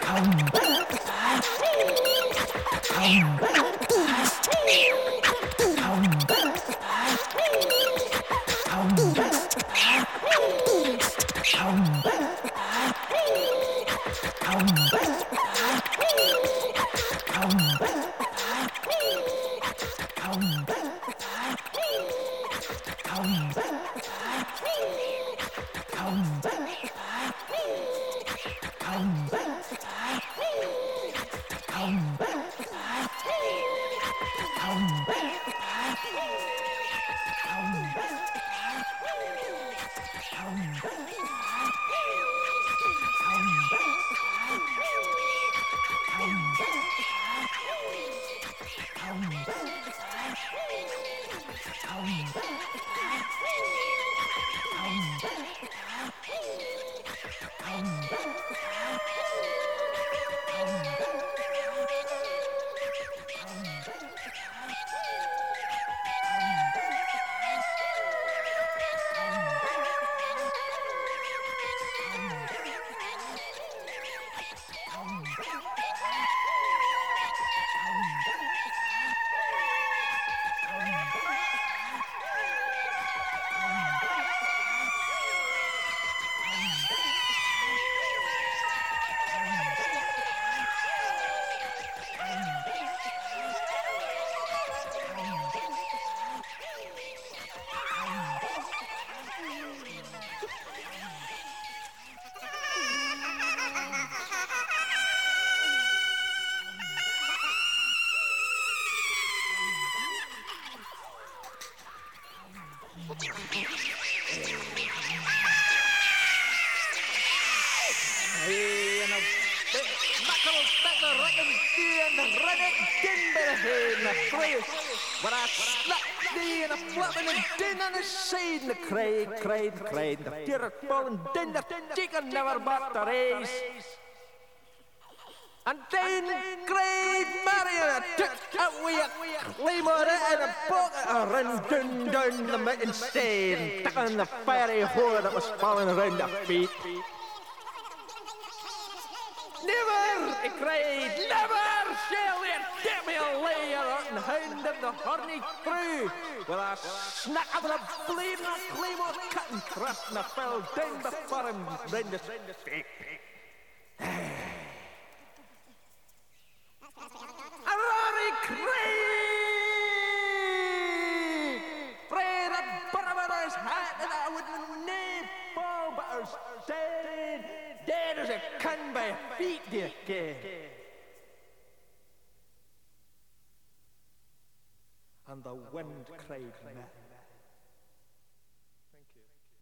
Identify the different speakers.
Speaker 1: When I slapped thee in a flapping and din on the side, and the cried, the deer had fallen, din the chicken never bought the race. And then cried Marion, took away a claymore and a bucket, and ran down the mountain side, took on the fiery whore that was falling around their feet. Never, he cried, never shall there get me a layer and hound of the horny crew. Well, I snuck up with a bleeding claymore cut and thrust and I fell down before him round his feet. A roaring cry! Pray the bottom his hat and I wouldn't name fall, but I was dead as a can by feet, dear kid. And the wind cried,